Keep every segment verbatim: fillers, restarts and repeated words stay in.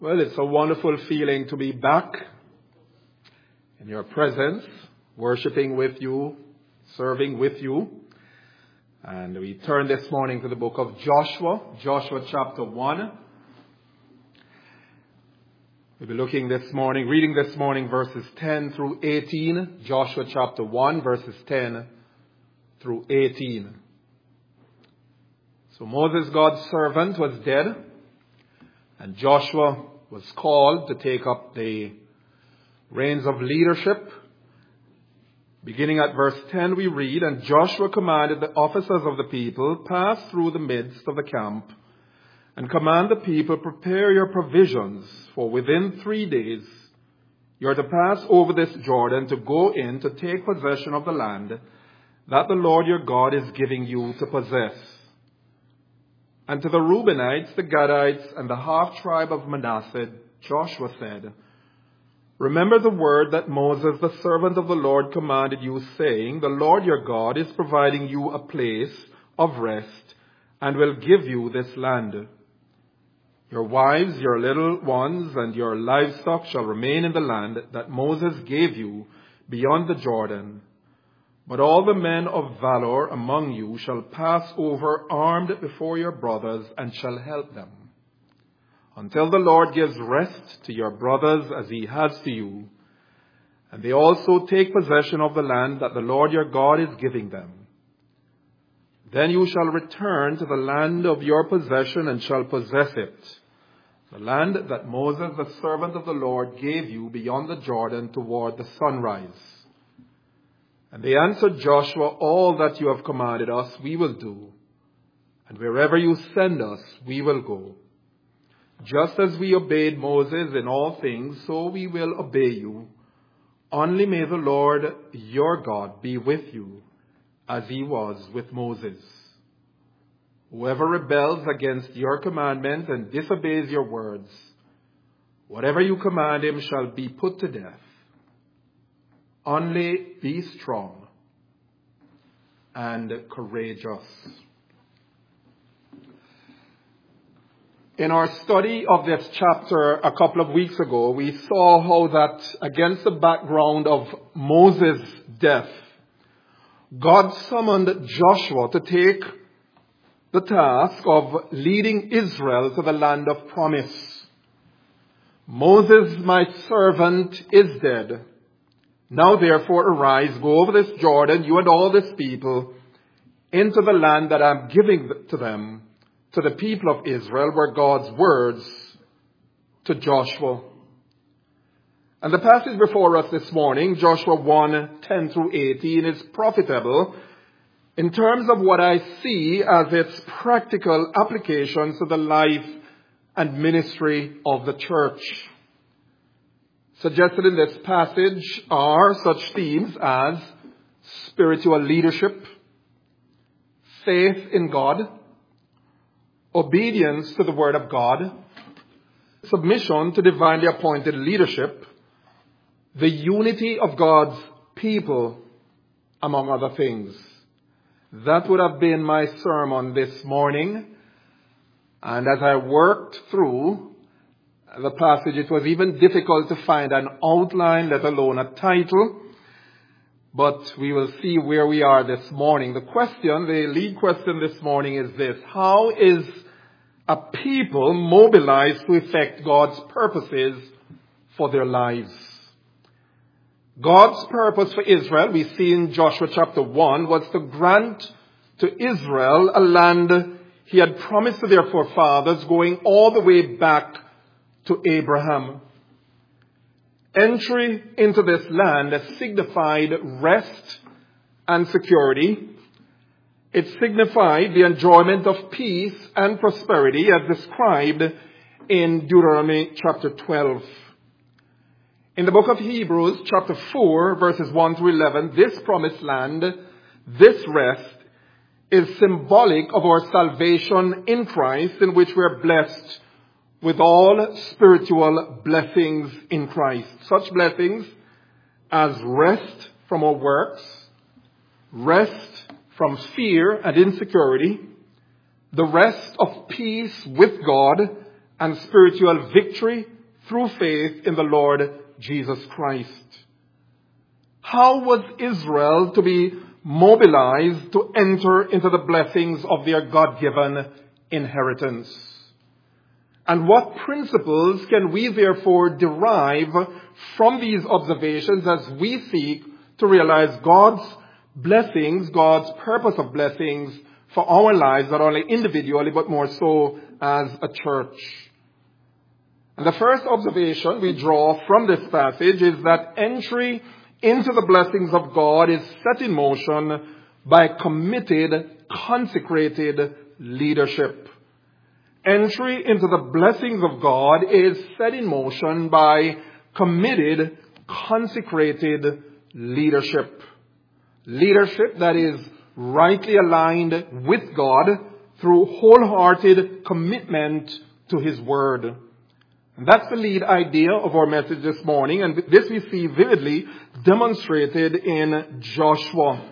Well, it's a wonderful feeling to be back in your presence, worshiping with you, serving with you. And we turn this morning to the book of Joshua, Joshua chapter one. We'll be looking this morning, reading this morning verses ten through eighteen, Joshua chapter one, verses ten through eighteen. So Moses, God's servant, was dead, and Joshua was called to take up the reins of leadership. Beginning at verse ten, we read, "And Joshua commanded the officers of the people, pass through the midst of the camp, and command the people, prepare your provisions, for within three days you are to pass over this Jordan to go in to take possession of the land that the Lord your God is giving you to possess." And to the Reubenites, the Gadites, and the half-tribe of Manasseh, Joshua said, "Remember the word that Moses, the servant of the Lord, commanded you, saying, 'The Lord your God is providing you a place of rest and will give you this land. Your wives, your little ones, and your livestock shall remain in the land that Moses gave you beyond the Jordan. But all the men of valor among you shall pass over armed before your brothers and shall help them, until the Lord gives rest to your brothers as he has to you, and they also take possession of the land that the Lord your God is giving them. Then you shall return to the land of your possession and shall possess it, the land that Moses, the servant of the Lord, gave you beyond the Jordan toward the sunrise.' And they answered Joshua, 'All that you have commanded us, we will do, and wherever you send us, we will go. Just as we obeyed Moses in all things, so we will obey you. Only may the Lord your God be with you, as he was with Moses. Whoever rebels against your commandment and disobeys your words, whatever you command him shall be put to death. Only be strong and courageous.'" In our study of this chapter a couple of weeks ago, we saw how that against the background of Moses' death, God summoned Joshua to take the task of leading Israel to the land of promise. "Moses, my servant, is dead. Now therefore arise, go over this Jordan, you and all this people, into the land that I am giving to them, to the people of Israel," were God's words to Joshua. And the passage before us this morning, Joshua one, ten through eighteen, is profitable in terms of what I see as its practical applications to the life and ministry of the church. Suggested in this passage are such themes as spiritual leadership, faith in God, obedience to the Word of God, submission to divinely appointed leadership, the unity of God's people, among other things. That would have been my sermon this morning. And as I worked through the passage, it was even difficult to find an outline, let alone a title. But we will see where we are this morning. The question, the lead question this morning is this: how is a people mobilized to effect God's purposes for their lives? God's purpose for Israel, we see in Joshua chapter one, was to grant to Israel a land he had promised to their forefathers, going all the way back to Abraham. Entry into this land signified rest and security. It signified the enjoyment of peace and prosperity as described in Deuteronomy chapter twelve. In the book of Hebrews chapter four, verses one through eleven, this promised land, this rest, is symbolic of our salvation in Christ, in which we are blessed with all spiritual blessings in Christ. Such blessings as rest from our works, rest from fear and insecurity, the rest of peace with God, and spiritual victory through faith in the Lord Jesus Christ. How was Israel to be mobilized to enter into the blessings of their God-given inheritance? And what principles can we therefore derive from these observations as we seek to realize God's blessings, God's purpose of blessings for our lives, not only individually, but more so as a church? And the first observation we draw from this passage is that entry into the blessings of God is set in motion by committed, consecrated leadership. Entry into the blessings of God is set in motion by committed, consecrated leadership. Leadership that is rightly aligned with God through wholehearted commitment to His Word. And that's the lead idea of our message this morning, and this we see vividly demonstrated in Joshua.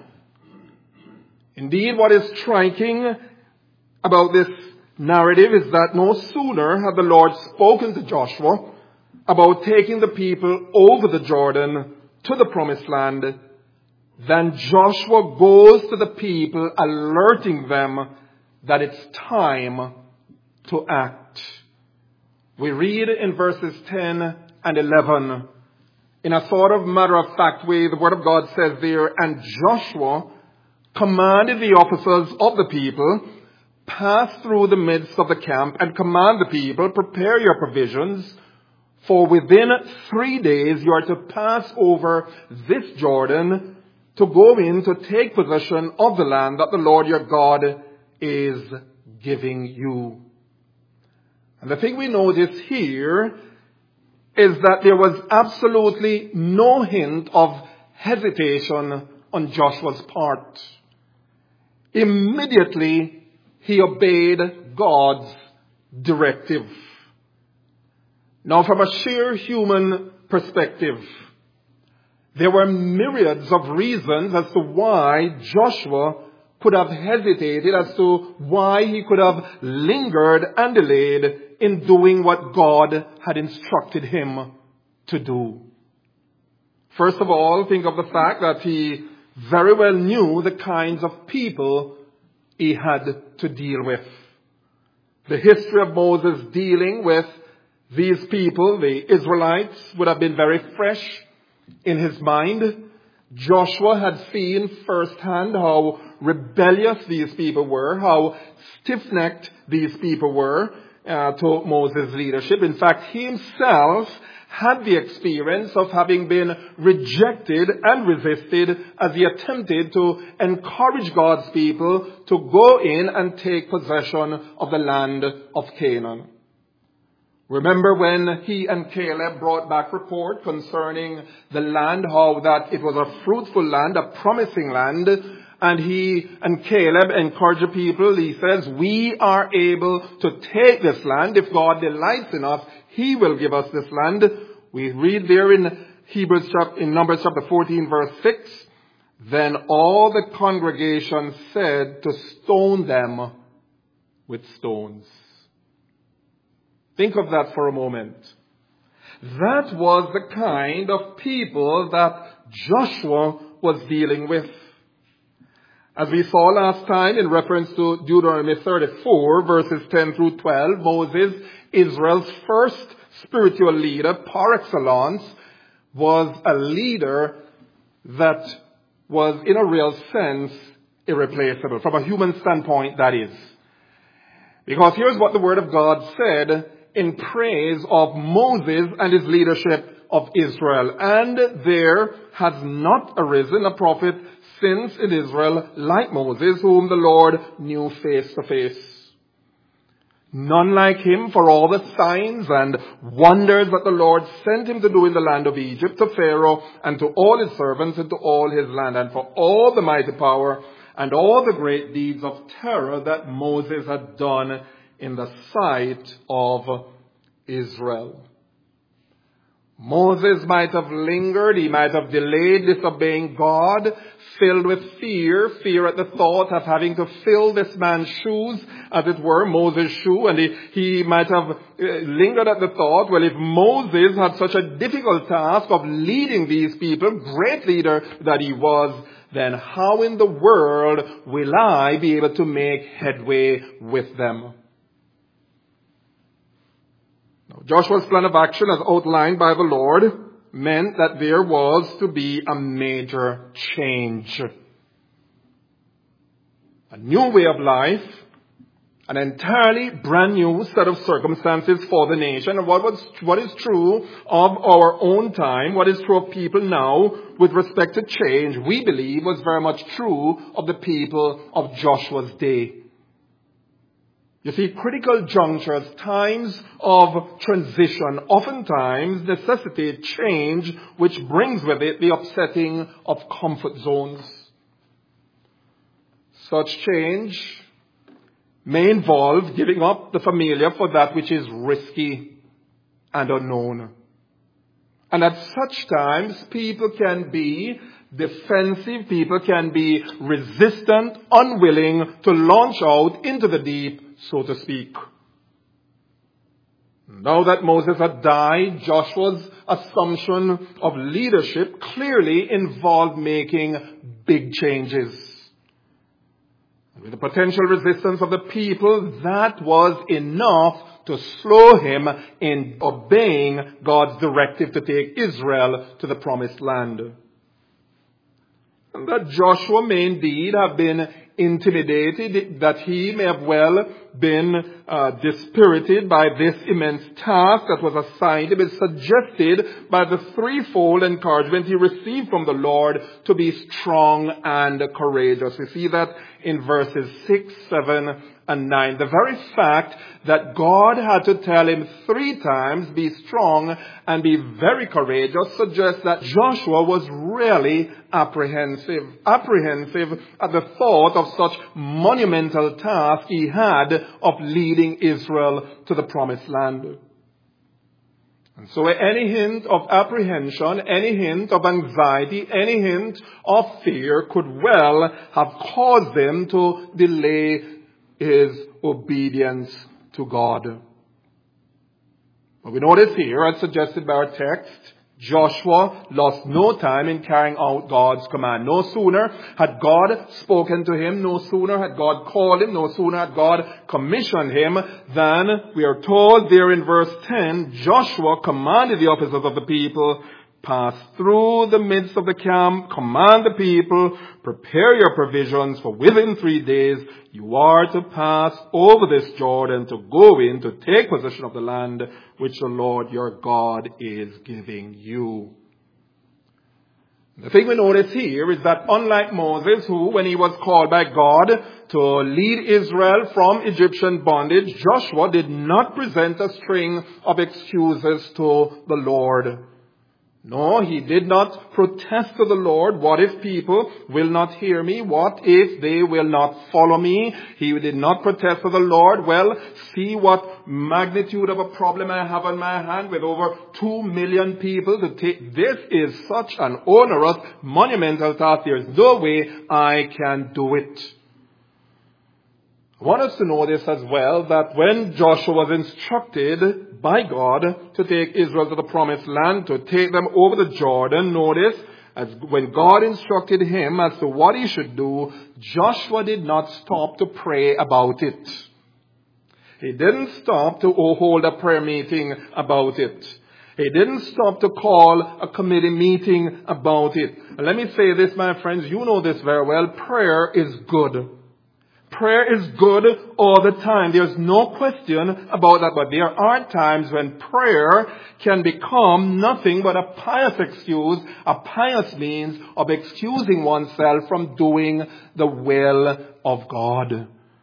Indeed, what is striking about this narrative is that no sooner had the Lord spoken to Joshua about taking the people over the Jordan to the promised land than Joshua goes to the people, alerting them that it's time to act. We read in verses ten and eleven, in a sort of matter-of-fact way, the Word of God says there, and Joshua commanded the officers of the people, pass through the midst of the camp and command the people, prepare your provisions, for within three days you are to pass over this Jordan to go in to take possession of the land that the Lord your God is giving you. And the thing we notice here is that there was absolutely no hint of hesitation on Joshua's part. Immediately, he obeyed God's directive. Now, from a sheer human perspective, there were myriads of reasons as to why Joshua could have hesitated, as to why he could have lingered and delayed in doing what God had instructed him to do. First of all, think of the fact that he very well knew the kinds of people he had to deal with. The history of Moses dealing with these people, the Israelites, would have been very fresh in his mind. Joshua had seen firsthand how rebellious these people were, how stiff-necked these people were uh, to Moses' leadership. In fact, he himself had the experience of having been rejected and resisted as he attempted to encourage God's people to go in and take possession of the land of Canaan. Remember when he and Caleb brought back report concerning the land, how that it was a fruitful land, a promising land, and he and Caleb encouraged the people. He says, we are able to take this land. If God delights in us, He will give us this land. We read there in Hebrews chapter, in Numbers chapter fourteen, verse six, then all the congregation said to stone them with stones. Think of that for a moment. That was the kind of people that Joshua was dealing with. As we saw last time in reference to Deuteronomy thirty-four, verses ten through twelve, Moses, Israel's first spiritual leader par excellence, was a leader that was in a real sense irreplaceable. From a human standpoint, that is. Because here's what the Word of God said in praise of Moses and his leadership of Israel. And there has not arisen a prophet since in Israel like Moses, whom the Lord knew face to face. None like him for all the signs and wonders that the Lord sent him to do in the land of Egypt, to Pharaoh and to all his servants and to all his land, and for all the mighty power and all the great deeds of terror that Moses had done in the sight of Israel. Moses might have lingered, he might have delayed disobeying God, filled with fear, fear at the thought of having to fill this man's shoes, as it were, Moses' shoe, and he, he might have uh, lingered at the thought, well, if Moses had such a difficult task of leading these people, great leader that he was, then how in the world will I be able to make headway with them? Now, Joshua's plan of action as outlined by the Lord meant that there was to be a major change. A new way of life, an entirely brand new set of circumstances for the nation. And what, was, what is true of our own time, what is true of people now with respect to change, we believe was very much true of the people of Joshua's day. You see, critical junctures, times of transition, oftentimes necessitate change, which brings with it the upsetting of comfort zones. Such change may involve giving up the familiar for that which is risky and unknown. And at such times, people can be defensive, people can be resistant, unwilling to launch out into the deep, so to speak. Now that Moses had died, Joshua's assumption of leadership clearly involved making big changes. With the potential resistance of the people, that was enough to slow him in obeying God's directive to take Israel to the promised land. And that Joshua may indeed have been intimidated, that he may have well been uh, dispirited by this immense task that was assigned him, is suggested by the threefold encouragement he received from the Lord to be strong and courageous. We see that in verses six, seven, and nine. The very fact that God had to tell him three times, be strong and be very courageous, suggests that Joshua was really apprehensive. Apprehensive at the thought of such monumental task he had of leading Israel to the promised land. And so any hint of apprehension, any hint of anxiety, any hint of fear could well have caused him to delay his obedience to God. But we notice here, as suggested by our text, Joshua lost no time in carrying out God's command. No sooner had God spoken to him, no sooner had God called him, no sooner had God commissioned him, than we are told there in verse ten, Joshua commanded the officers of the people, pass through the midst of the camp, command the people, prepare your provisions, for within three days you are to pass over this Jordan to go in to take possession of the land which the Lord your God is giving you. The thing we notice here is that unlike Moses, who, when he was called by God to lead Israel from Egyptian bondage, Joshua did not present a string of excuses to the Lord. No, he did not protest to the Lord. What if people will not hear me? What if they will not follow me? He did not protest to the Lord. Well, see what magnitude of a problem I have on my hand with over two million people to take. This is such an onerous, monumental task. There is no way I can do it. I want us to know this as well, that when Joshua was instructed by God to take Israel to the promised land, to take them over the Jordan, notice, as when God instructed him as to what he should do, Joshua did not stop to pray about it. He didn't stop to hold a prayer meeting about it. He didn't stop to call a committee meeting about it. And let me say this, my friends, you know this very well, prayer is good. Prayer is good all the time. There's no question about that. But there are times when prayer can become nothing but a pious excuse, a pious means of excusing oneself from doing the will of God.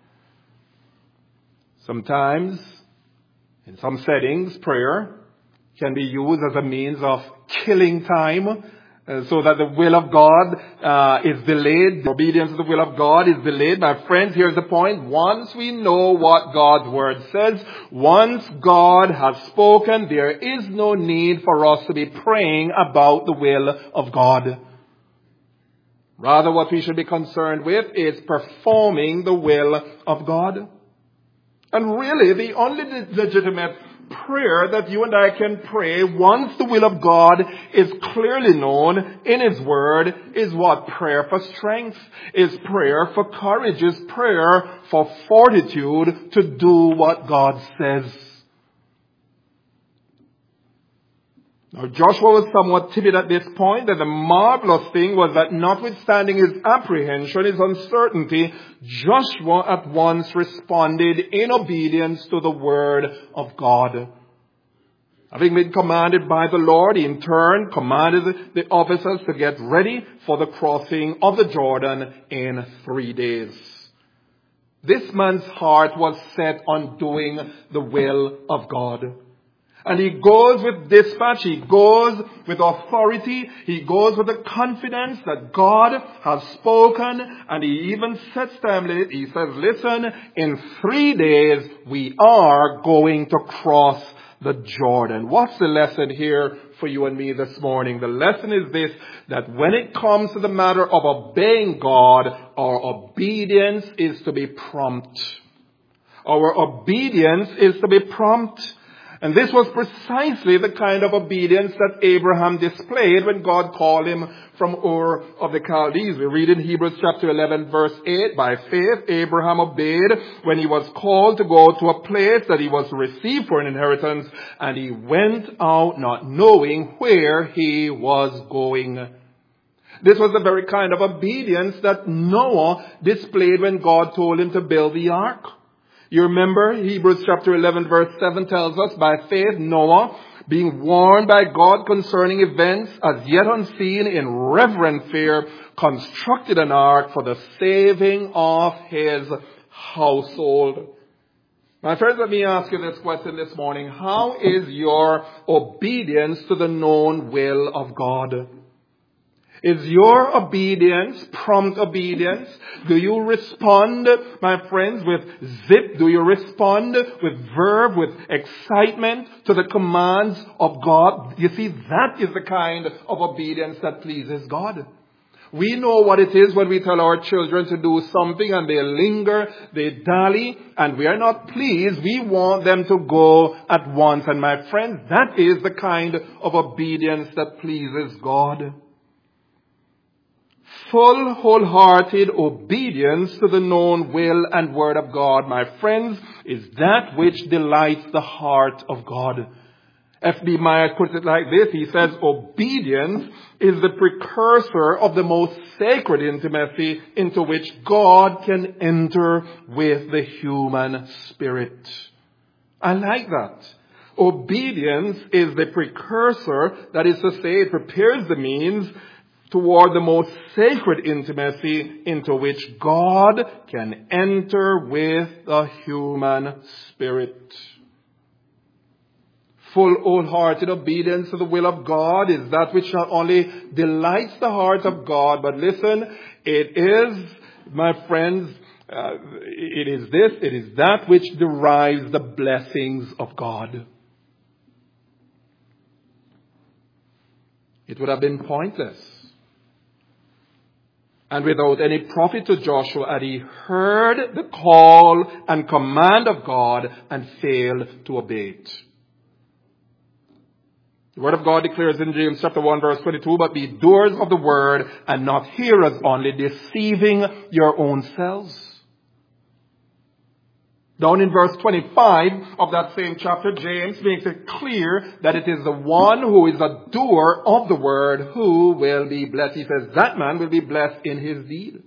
Sometimes, in some settings, prayer can be used as a means of killing time Uh, so that the will of God uh, is delayed. The obedience to the will of God is delayed. My friends, here's the point. Once we know what God's word says, once God has spoken, there is no need for us to be praying about the will of God. Rather, what we should be concerned with is performing the will of God. And really, the only legitimate prayer that you and I can pray once the will of God is clearly known in His Word is what? Prayer for strength, is prayer for courage, is prayer for fortitude to do what God says. Now, Joshua was somewhat timid at this point, and the marvelous thing was that notwithstanding his apprehension, his uncertainty, Joshua at once responded in obedience to the word of God. Having been commanded by the Lord, he in turn commanded the officers to get ready for the crossing of the Jordan in three days. This man's heart was set on doing the will of God. And he goes with dispatch, he goes with authority, he goes with the confidence that God has spoken, and he even sets time limit. He says, listen, in three days we are going to cross the Jordan. What's the lesson here for you and me this morning? The lesson is this, that when it comes to the matter of obeying God, our obedience is to be prompt. Our obedience is to be prompt. And this was precisely the kind of obedience that Abraham displayed when God called him from Ur of the Chaldees. We read in Hebrews chapter eleven verse eight, by faith Abraham obeyed when he was called to go to a place that he was to receive for an inheritance, and he went out not knowing where he was going. This was the very kind of obedience that Noah displayed when God told him to build the ark. You remember Hebrews chapter eleven verse seven tells us, by faith Noah, being warned by God concerning events as yet unseen, in reverent fear, constructed an ark for the saving of his household. My friends, let me ask you this question this morning. How is your obedience to the known will of God? Is your obedience prompt obedience? Do you respond, my friends, with zip? Do you respond with verve, with excitement to the commands of God? You see, that is the kind of obedience that pleases God. We know what it is when we tell our children to do something and they linger, they dally, and we are not pleased. We want them to go at once. And my friends, that is the kind of obedience that pleases God. Full, wholehearted obedience to the known will and word of God, my friends, is that which delights the heart of God. F B Meyer puts it like this. He says, obedience is the precursor of the most sacred intimacy into which God can enter with the human spirit. I like that. Obedience is the precursor, that is to say, it prepares the means toward the most sacred intimacy into which God can enter with the human spirit. Full, wholehearted obedience to the will of God is that which not only delights the heart of God, but listen, it is, my friends, uh, it is this, it is that which derives the blessings of God. It would have been pointless and without any profit to Joshua had he heard the call and command of God and failed to obey it. The word of God declares in James chapter one verse twenty-two, but be doers of the word and not hearers only, deceiving your own selves. Down in verse twenty-five of that same chapter, James makes it clear that it is the one who is a doer of the word who will be blessed. He says that man will be blessed in his deed.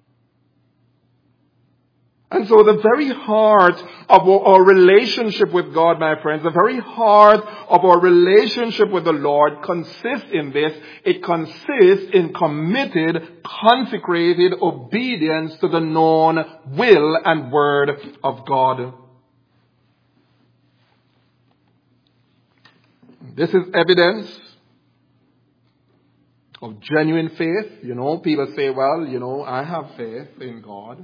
And so the very heart of our relationship with God, my friends, the very heart of our relationship with the Lord consists in this. It consists in committed, consecrated obedience to the known will and word of God. This is evidence of genuine faith. You know, people say, well, you know, I have faith in God.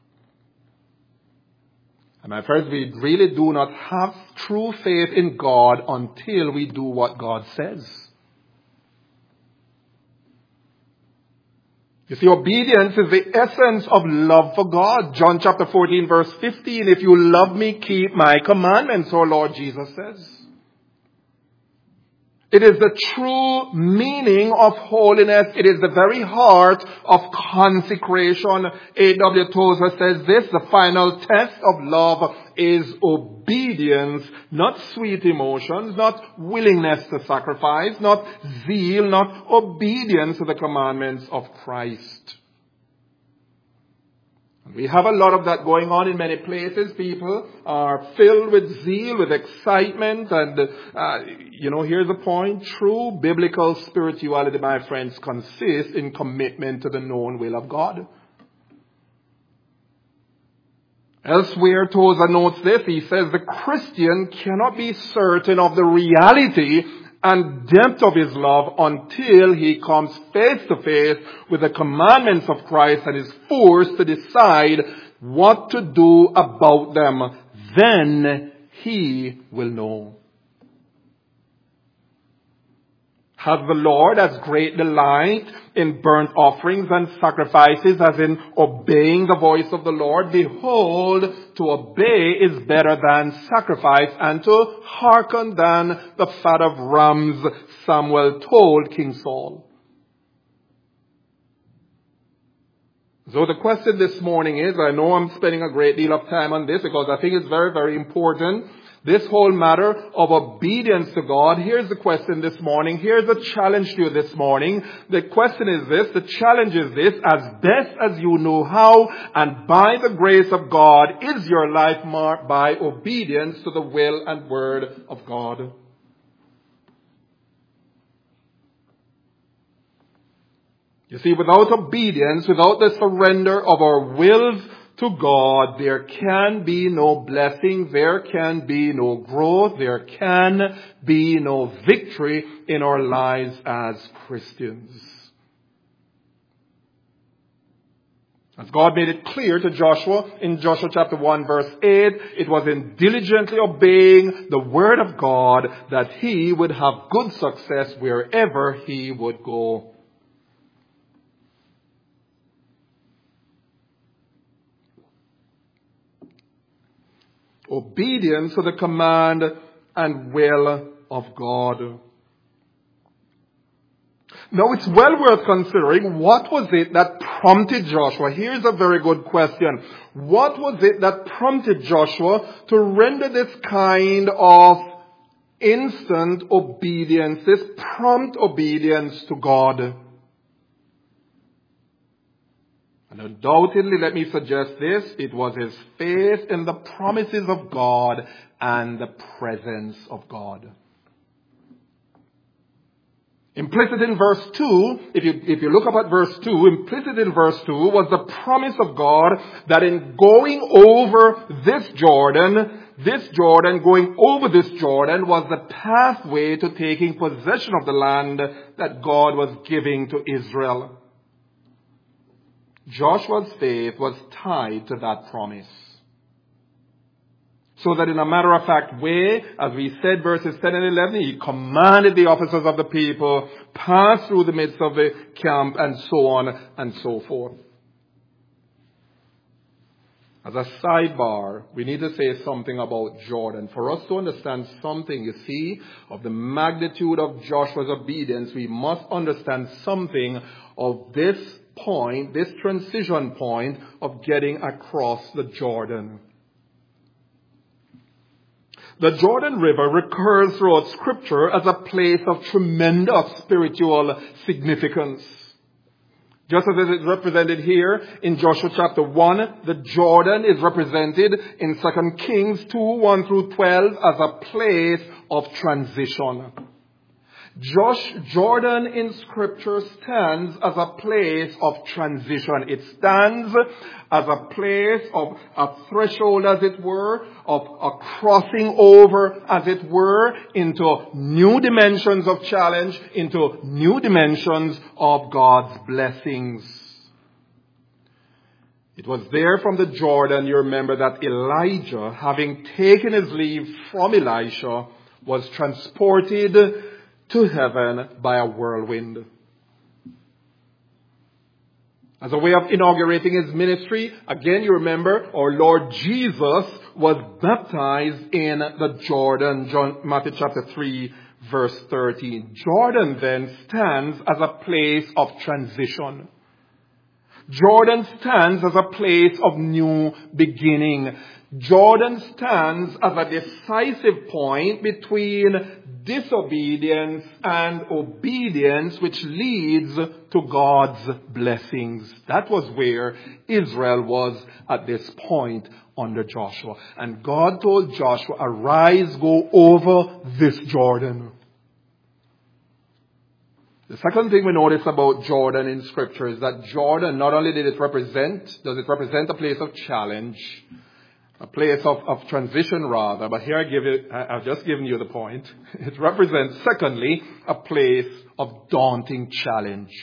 And my friends, we really do not have true faith in God until we do what God says. You see, obedience is the essence of love for God. John chapter fourteen, verse fifteen, if you love me, keep my commandments, our Lord Jesus says. It is the true meaning of holiness. It is the very heart of consecration. A W Tozer says this, the final test of love is obedience, not sweet emotions, not willingness to sacrifice, not zeal, not obedience to the commandments of Christ. We have a lot of that going on in many places. People are filled with zeal, with excitement. And, uh, you know, here's the point. True biblical spirituality, my friends, consists in commitment to the known will of God. Elsewhere, Tozer notes this. He says the Christian cannot be certain of the reality and depth of his love until he comes face to face with the commandments of Christ and is forced to decide what to do about them. Then he will know. Has the Lord as great delight in burnt offerings and sacrifices as in obeying the voice of the Lord? Behold, to obey is better than sacrifice, and to hearken than the fat of rams, Samuel told King Saul. So the question this morning is, I know I'm spending a great deal of time on this because I think it's very, very important. This whole matter of obedience to God. Here's the question this morning. Here's the challenge to you this morning. The question is this. The challenge is this. As best as you know how, and by the grace of God, is your life marked by obedience to the will and word of God? You see, without obedience, without the surrender of our wills to God, there can be no blessing, there can be no growth, there can be no victory in our lives as Christians. As God made it clear to Joshua in Joshua chapter one verse eight, it was in diligently obeying the word of God that he would have good success wherever he would go. Obedience to the command and will of God. Now it's well worth considering, what was it that prompted Joshua? Here's a very good question. What was it that prompted Joshua to render this kind of instant obedience, this prompt obedience to God? And undoubtedly, let me suggest this, it was his faith in the promises of God and the presence of God. Implicit in verse two, if you, if you look up at verse two, implicit in verse two was the promise of God that in going over this Jordan, this Jordan, going over this Jordan was the pathway to taking possession of the land that God was giving to Israel. Joshua's faith was tied to that promise. So that in a matter-of-fact way, as we said, verses ten and eleven, he commanded the officers of the people, pass through the midst of the camp, and so on and so forth. As a sidebar, we need to say something about Jordan. For us to understand something, you see, of the magnitude of Joshua's obedience, we must understand something of this point, this transition point of getting across the Jordan. The Jordan River recurs throughout Scripture as a place of tremendous spiritual significance. Just as it is represented here in Joshua chapter one, the Jordan is represented in Second Kings two, one through twelve as a place of transition. Josh, Jordan in Scripture stands as a place of transition. It stands as a place of a threshold, as it were, of a crossing over, as it were, into new dimensions of challenge, into new dimensions of God's blessings. It was there from the Jordan, you remember, that Elijah, having taken his leave from Elisha, was transported to heaven by a whirlwind. As a way of inaugurating his ministry, again you remember, our Lord Jesus was baptized in the Jordan, John, Matthew chapter three, verse thirteen. Jordan then stands as a place of transition. Jordan stands as a place of new beginning. Jordan stands as a decisive point between disobedience and obedience, which leads to God's blessings. That was where Israel was at this point under Joshua. And God told Joshua, arise, go over this Jordan. The second thing we notice about Jordan in Scripture is that Jordan, not only did it represent, does it represent a place of challenge, a place of, of transition rather, but here I give it, I, I've just given you the point. It represents, secondly, a place of daunting challenge.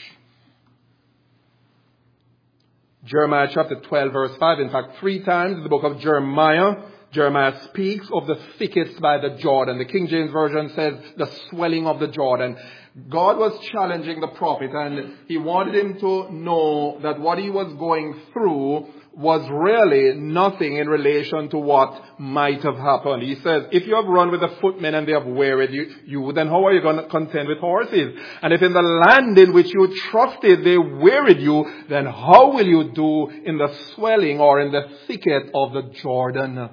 Jeremiah chapter twelve verse five, in fact three times in the book of Jeremiah, Jeremiah speaks of the thickets by the Jordan. The King James Version says the swelling of the Jordan. God was challenging the prophet, and he wanted him to know that what he was going through was really nothing in relation to what might have happened. He says, if you have run with the footmen and they have wearied you, you, then how are you going to contend with horses? And if in the land in which you trusted they wearied you, then how will you do in the swelling or in the thicket of the Jordan?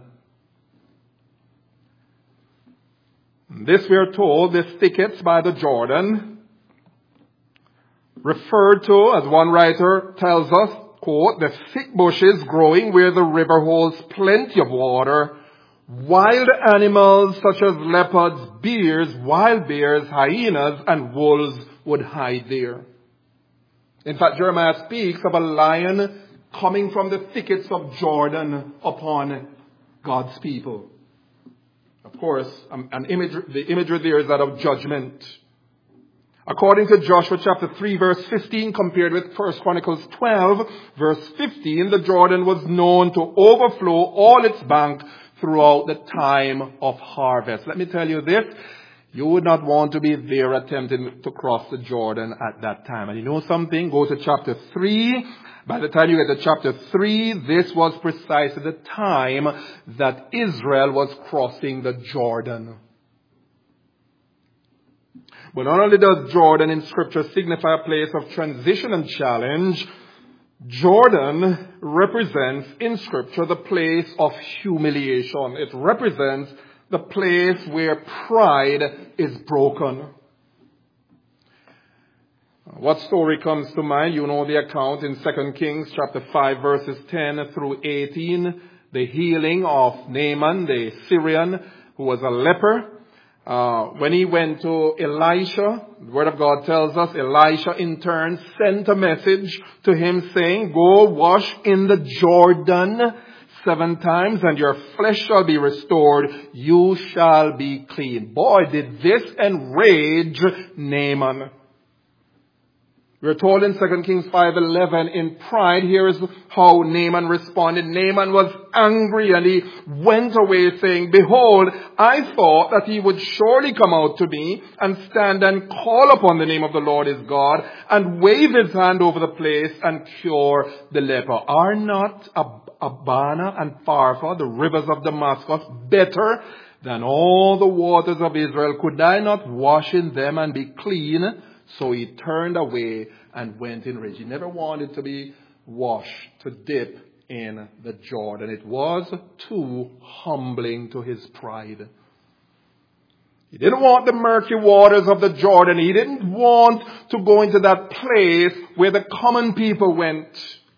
This, we are told, the thickets by the Jordan, referred to, as one writer tells us, quote, the thick bushes growing where the river holds plenty of water, wild animals such as leopards, bears, wild bears, hyenas, and wolves would hide there. In fact, Jeremiah speaks of a lion coming from the thickets of Jordan upon God's people. Of course, an image, the imagery there is that of judgment. According to Joshua chapter three verse fifteen, compared with First Chronicles twelve verse fifteen, the Jordan was known to overflow all its bank throughout the time of harvest. Let me tell you this, you would not want to be there attempting to cross the Jordan at that time. And you know something? Go to chapter three. By the time you get to chapter three, this was precisely the time that Israel was crossing the Jordan. But not only does Jordan in Scripture signify a place of transition and challenge, Jordan represents in Scripture the place of humiliation. It represents the place where pride is broken. What story comes to mind? You know the account in Second Kings chapter five verses ten through eighteen. The healing of Naaman, the Syrian, who was a leper. Uh, when he went to Elisha, the Word of God tells us, Elisha in turn sent a message to him saying, go wash in the Jordan seven times and your flesh shall be restored. You shall be clean. Boy, did this enrage Naaman. We're told in Second Kings five eleven, in pride, here is how Naaman responded. Naaman was angry and he went away saying, behold, I thought that he would surely come out to me and stand and call upon the name of the Lord his God and wave his hand over the place and cure the leper. Are not Abana and Pharpar, the rivers of Damascus, better than all the waters of Israel? Could I not wash in them and be clean? So he turned away and went in rage. He never wanted to be washed, to dip in the Jordan. It was too humbling to his pride. He didn't want the murky waters of the Jordan. He didn't want to go into that place where the common people went.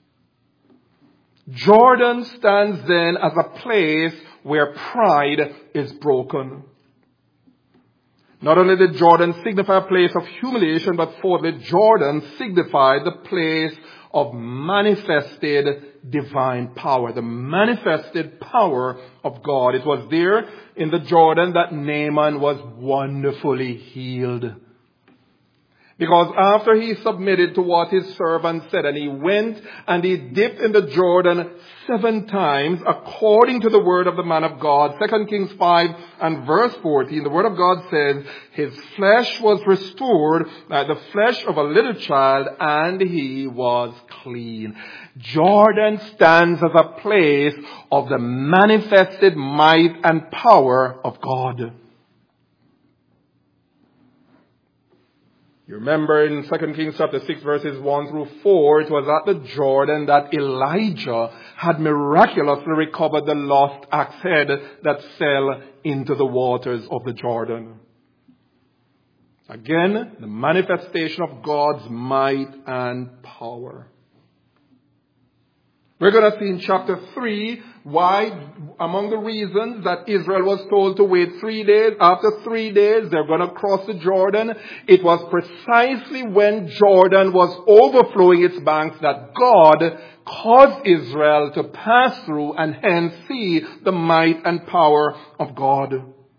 Jordan stands then as a place where pride is broken. Not only did Jordan signify a place of humiliation, but fourthly, Jordan signified the place of manifested divine power, the manifested power of God. It was there in the Jordan that Naaman was wonderfully healed. Because after he submitted to what his servant said, and he went and he dipped in the Jordan seven times, according to the word of the man of God, Second Kings five and verse fourteen, the word of God says, his flesh was restored like the flesh of a little child, and he was clean. Jordan stands as a place of the manifested might and power of God. You remember in Second Kings chapter six verses one through four, it was at the Jordan that Elijah had miraculously recovered the lost axe head that fell into the waters of the Jordan. Again, the manifestation of God's might and power. We're going to see in chapter three why, among the reasons that Israel was told to wait three days, after three days they're going to cross the Jordan. It was precisely when Jordan was overflowing its banks that God caused Israel to pass through and hence see the might and power of God.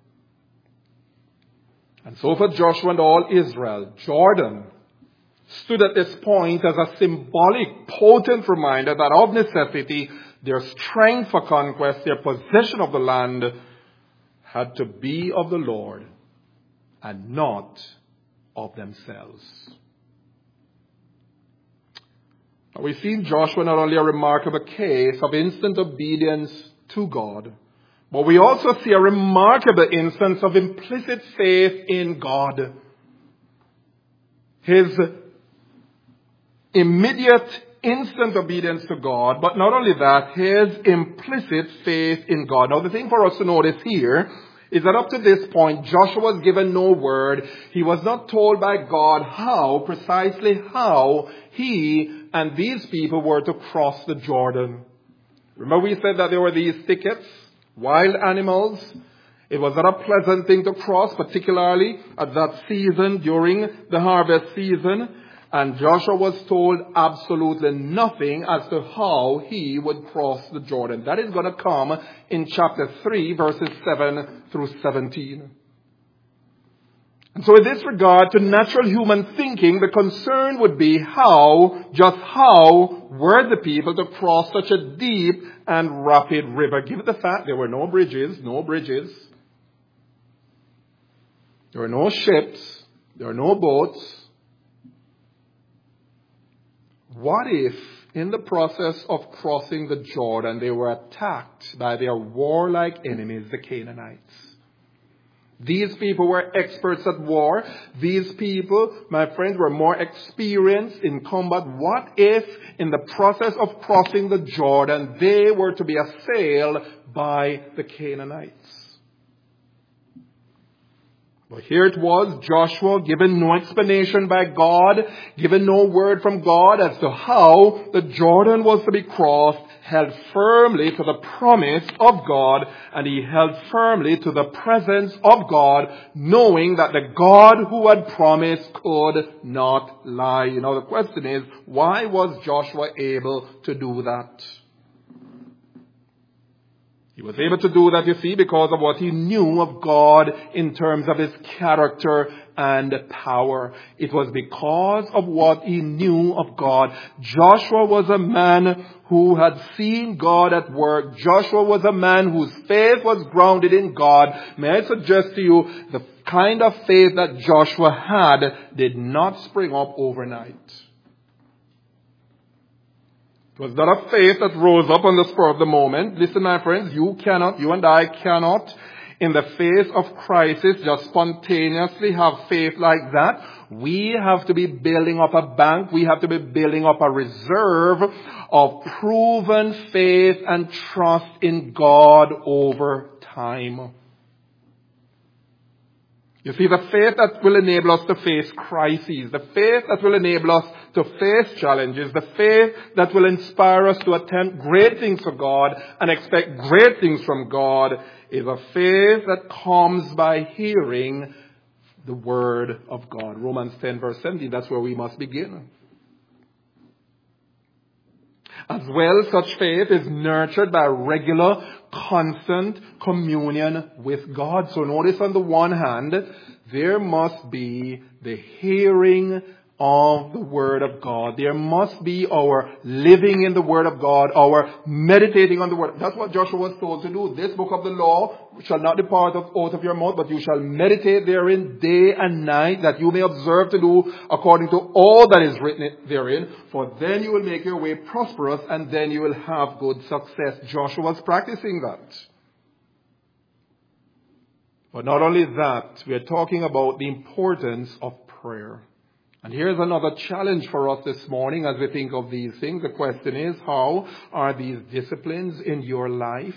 And so for Joshua and all Israel, Jordan stood at this point as a symbolic, potent reminder that of necessity, their strength for conquest, their possession of the land, had to be of the Lord and not of themselves. Now we see in Joshua not only a remarkable case of instant obedience to God, but we also see a remarkable instance of implicit faith in God. His immediate, instant obedience to God, but not only that, his implicit faith in God. Now the thing for us to notice here is that up to this point, Joshua was given no word. He was not told by God how, precisely how, he and these people were to cross the Jordan. Remember we said that there were these thickets, wild animals. It was not a pleasant thing to cross, particularly at that season, during the harvest season. And Joshua was told absolutely nothing as to how he would cross the Jordan. That is going to come in chapter three, verses seven through seventeen. And so in this regard to natural human thinking, the concern would be how, just how, were the people to cross such a deep and rapid river, given the fact there were no bridges, no bridges. There were no ships, there were no boats. What if, in the process of crossing the Jordan, they were attacked by their warlike enemies, the Canaanites? These people were experts at war. These people, my friends, were more experienced in combat. What if, in the process of crossing the Jordan, they were to be assailed by the Canaanites? But here it was, Joshua, given no explanation by God, given no word from God as to how the Jordan was to be crossed, held firmly to the promise of God, and he held firmly to the presence of God, knowing that the God who had promised could not lie. You know, the question is, why was Joshua able to do that? He was able to do that, you see, because of what he knew of God in terms of his character and power. It was because of what he knew of God. Joshua was a man who had seen God at work. Joshua was a man whose faith was grounded in God. May I suggest to you, the kind of faith that Joshua had did not spring up overnight. It was not a faith that rose up on the spur of the moment. Listen, my friends, you cannot, you and I cannot, in the face of crisis, just spontaneously have faith like that. We have to be building up a bank. We have to be building up a reserve of proven faith and trust in God over time. You see, the faith that will enable us to face crises, the faith that will enable us to face challenges, the faith that will inspire us to attempt great things for God and expect great things from God, is a faith that comes by hearing the Word of God. Romans ten verse seventeen, that's where we must begin. As well, such faith is nurtured by regular, constant communion with God. So notice on the one hand, there must be the hearing of the Word of God. There must be our living in the Word of God, our meditating on the Word. That's what Joshua was told to do. This book of the law shall not depart out of your mouth, but you shall meditate therein day and night, that you may observe to do according to all that is written therein. For then you will make your way prosperous, and then you will have good success. Joshua was practicing that. But not only that, we are talking about the importance of prayer. And here's another challenge for us this morning as we think of these things. The question is, how are these disciplines in your life?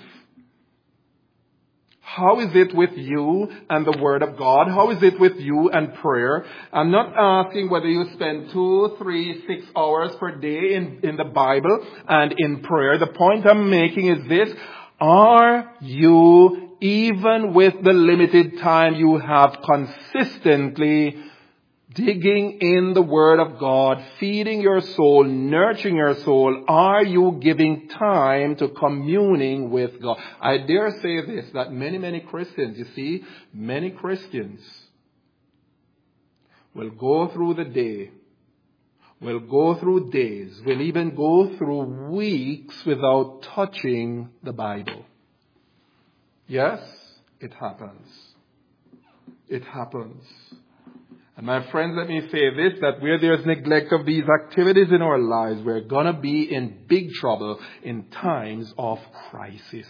How is it with you and the Word of God? How is it with you and prayer? I'm not asking whether you spend two, three, six hours per day in, in the Bible and in prayer. The point I'm making is this. Are you, even with the limited time you have, consistently digging in the Word of God, feeding your soul, nurturing your soul? Are you giving time to communing with God? I dare say this, that many, many Christians, you see, many Christians will go through the day, will go through days, will even go through weeks without touching the Bible. Yes, it happens. It happens. And my friends, let me say this, that where there's neglect of these activities in our lives, we're going to be in big trouble in times of crisis.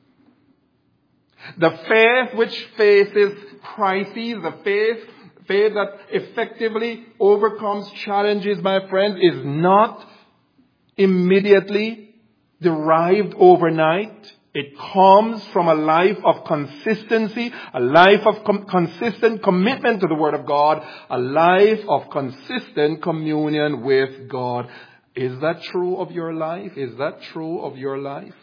The faith which faces crises, the faith, faith that effectively overcomes challenges, my friends, is not immediately derived overnight. It comes from a life of consistency, a life of com- consistent commitment to the Word of God, a life of consistent communion with God. Is that true of your life? Is that true of your life?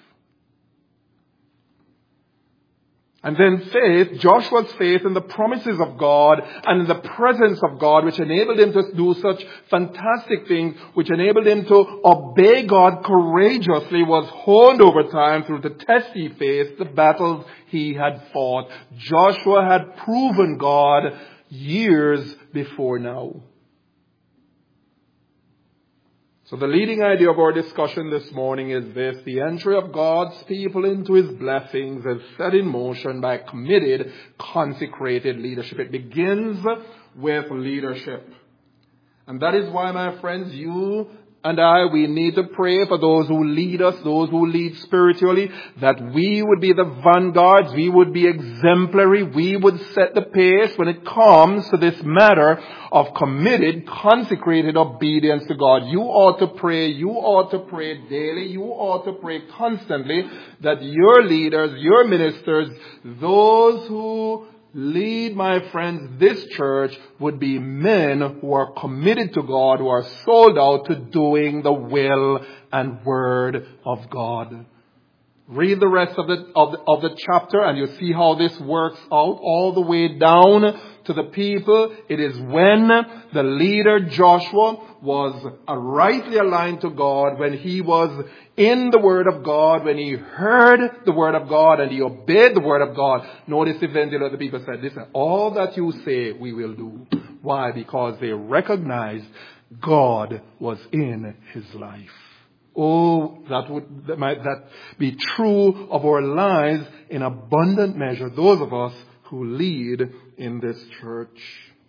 And then faith, Joshua's faith in the promises of God and in the presence of God, which enabled him to do such fantastic things, which enabled him to obey God courageously, was honed over time through the tests he faced, the battles he had fought. Joshua had proven God years before now. So the leading idea of our discussion this morning is this: the entry of God's people into His blessings is set in motion by committed, consecrated leadership. It begins with leadership. And that is why, my friends, you and I, we need to pray for those who lead us, those who lead spiritually, that we would be the vanguards, we would be exemplary, we would set the pace when it comes to this matter of committed, consecrated obedience to God. You ought to pray, you ought to pray daily, you ought to pray constantly that your leaders, your ministers, those who lead, my friends, this church would be men who are committed to God, who are sold out to doing the will and word of God. Read the rest of the, of the, of the chapter and you'll see how this works out all the way down to the people. It is when the leader Joshua was rightly aligned to God, when he was in the Word of God, when he heard the Word of God and he obeyed the Word of God. Notice eventually the people said, listen, all that you say we will do. Why? Because they recognized God was in his life. Oh, that would that might that be true of our lives in abundant measure, those of us who lead in this church.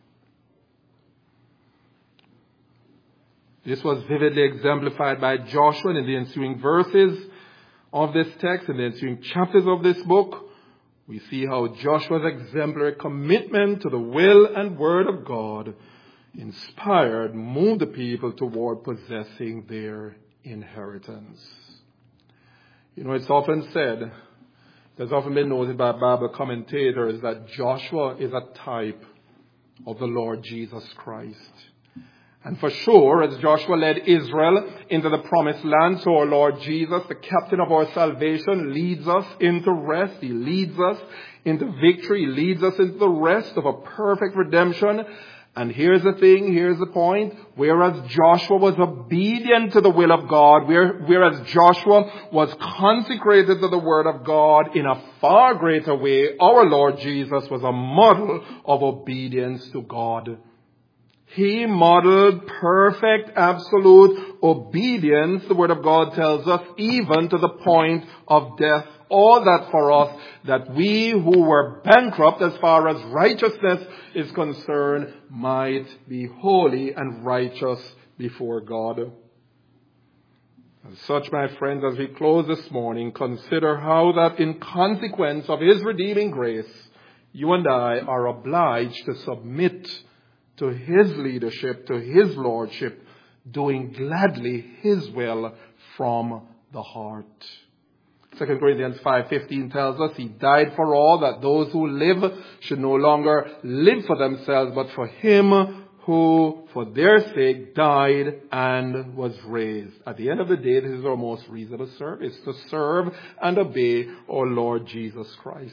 This was vividly exemplified by Joshua in the ensuing verses of this text, in the ensuing chapters of this book. We see how Joshua's exemplary commitment to the will and word of God inspired, moved the people toward possessing their inheritance. You know, it's often said, it has often been noted by Bible commentators, that Joshua is a type of the Lord Jesus Christ. And for sure, as Joshua led Israel into the promised land, so our Lord Jesus, the captain of our salvation, leads us into rest. He leads us into victory. He leads us into the rest of a perfect redemption. And here's the thing, here's the point. Whereas Joshua was obedient to the will of God, whereas Joshua was consecrated to the word of God in a far greater way, our Lord Jesus was a model of obedience to God. He modeled perfect, absolute obedience, the word of God tells us, even to the point of death. All that for us, that we who were bankrupt as far as righteousness is concerned, might be holy and righteous before God. As such, my friends, as we close this morning, consider how that in consequence of His redeeming grace, you and I are obliged to submit to His leadership, to His lordship, doing gladly His will from the heart. Second Corinthians five fifteen tells us He died for all, that those who live should no longer live for themselves, but for Him who for their sake died and was raised. At the end of the day, this is our most reasonable service, to serve and obey our Lord Jesus Christ.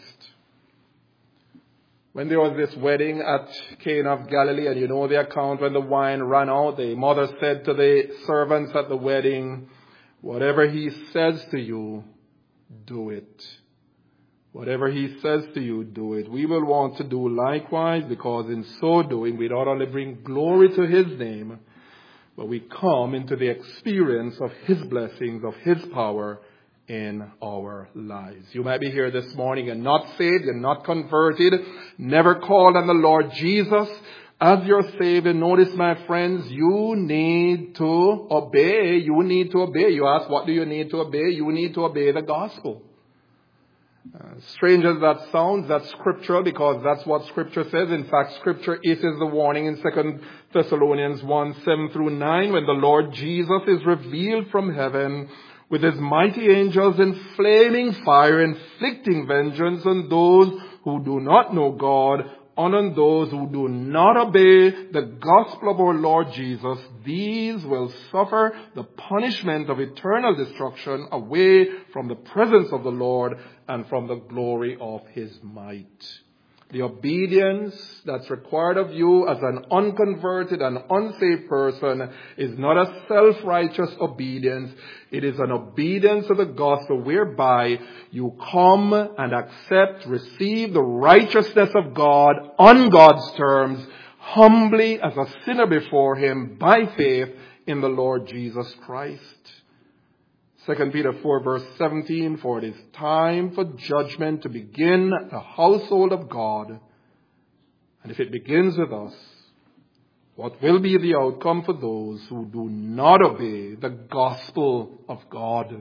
When there was this wedding at Cana of Galilee, and you know the account, when the wine ran out, the mother said to the servants at the wedding, "Whatever he says to you, do it." Whatever he says to you, do it. We will want to do likewise, because in so doing, we not only bring glory to His name, but we come into the experience of His blessings, of His power in our lives. You might be here this morning and not saved, you're not converted, never called on the Lord Jesus as your Savior. Notice, my friends, you need to obey. You need to obey. You ask, what do you need to obey? You need to obey the gospel. Uh, strange as that sounds, that's scriptural, because that's what Scripture says. In fact, Scripture is the warning in Second Thessalonians one, seven through nine, when the Lord Jesus is revealed from heaven with His mighty angels in flaming fire, inflicting vengeance on those who do not know God, and on those who do not obey the gospel of our Lord Jesus. These will suffer the punishment of eternal destruction away from the presence of the Lord and from the glory of His might. The obedience that's required of you as an unconverted and unsaved person is not a self-righteous obedience. It is an obedience to the gospel whereby you come and accept, receive the righteousness of God on God's terms, humbly as a sinner before Him by faith in the Lord Jesus Christ. Second Peter four verse seventeen, for it is time for judgment to begin at the household of God. And if it begins with us, what will be the outcome for those who do not obey the gospel of God?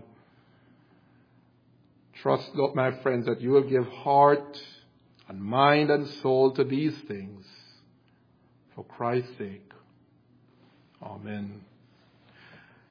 Trust, my friends, that you will give heart and mind and soul to these things for Christ's sake. Amen.